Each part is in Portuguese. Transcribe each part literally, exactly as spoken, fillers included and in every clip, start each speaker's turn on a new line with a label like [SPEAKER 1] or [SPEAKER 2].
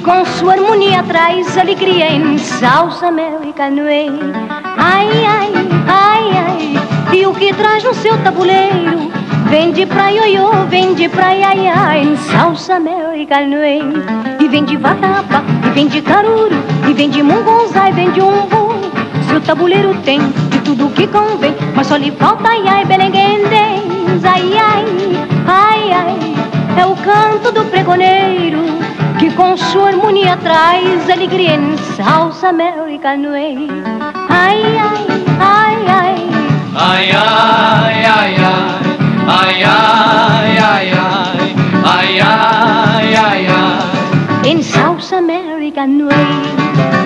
[SPEAKER 1] com sua harmonia traz alegria em salsa American Way. Ai, ai, ai, ai, e o que traz no seu tabuleiro vem de praia, ioiô, vem de praia, ai, ai, em salsa American Way. E vem de vatapa, e vem de caruru, e vem de mungunzá, e vem de umbu. Seu tabuleiro tem de tudo que convém, mas só lhe falta, ai, ai, belenguendês. Ai, ai, ai, ai, é o canto do pregoneiro que com sua harmonia traz alegria em salsa American Way. Ai, ai, ai, ai,
[SPEAKER 2] ai, ai, ai, ai, ai, ai, ai, ai, ai, ai, ai,
[SPEAKER 1] em salsa American Way.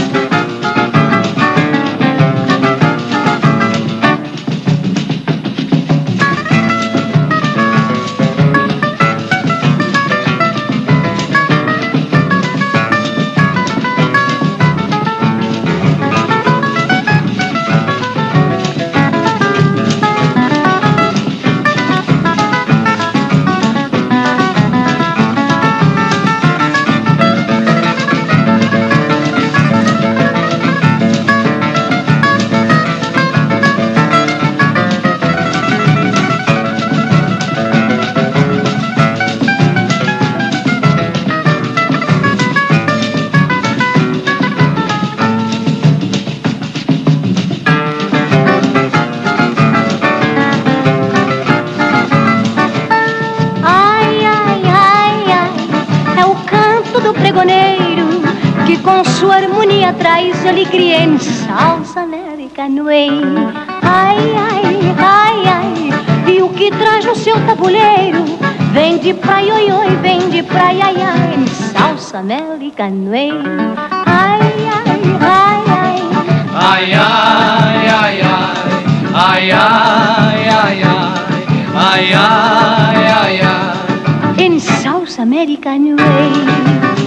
[SPEAKER 1] Que com sua harmonia traz alegria em salsa American Way. Ai, ai, ai, ai, e o que traz no seu tabuleiro vem de praia, oi, oi, vem de praia, ai, ai, em salsa American Way. Ai, ai, ai, ai,
[SPEAKER 2] ai, ai, ai, ai, ai, ai, ai, ai, ai, ai, ai,
[SPEAKER 1] em salsa American Way.